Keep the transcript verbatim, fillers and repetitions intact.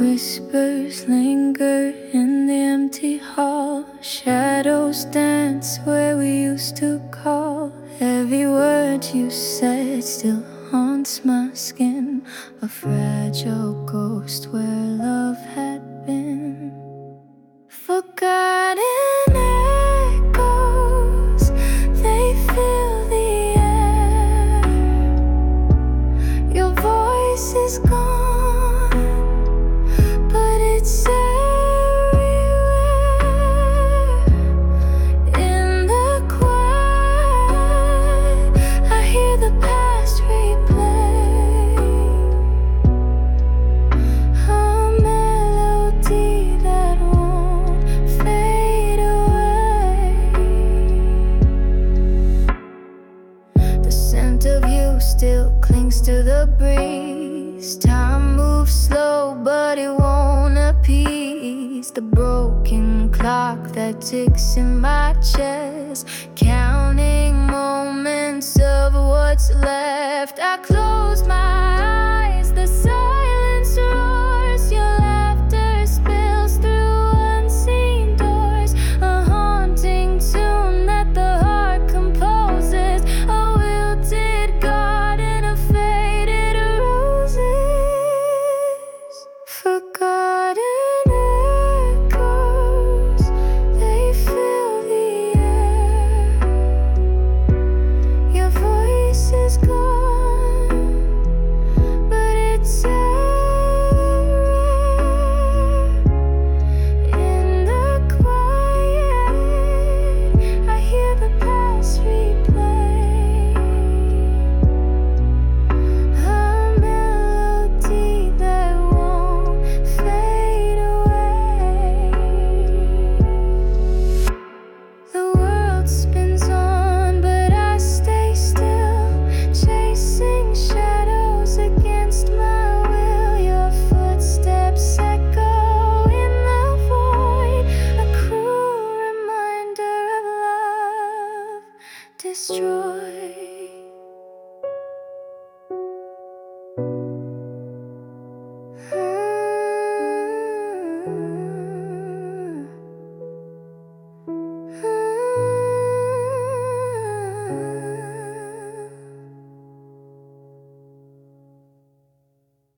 Whispers linger in the empty hall. Shadows dance where we used to call. Every word you said still haunts my skin. A fragile ghost where love had been. Forgotten echoes, they fill the air. Your voice is gone, but it's everywhere. In the quiet, I hear the past replay. A melody that won't fade away. The scent of you still clings to the breeze. Time moves slow, but it won't appease the broken clock that ticks in my chest, counting moments of what's left. I close my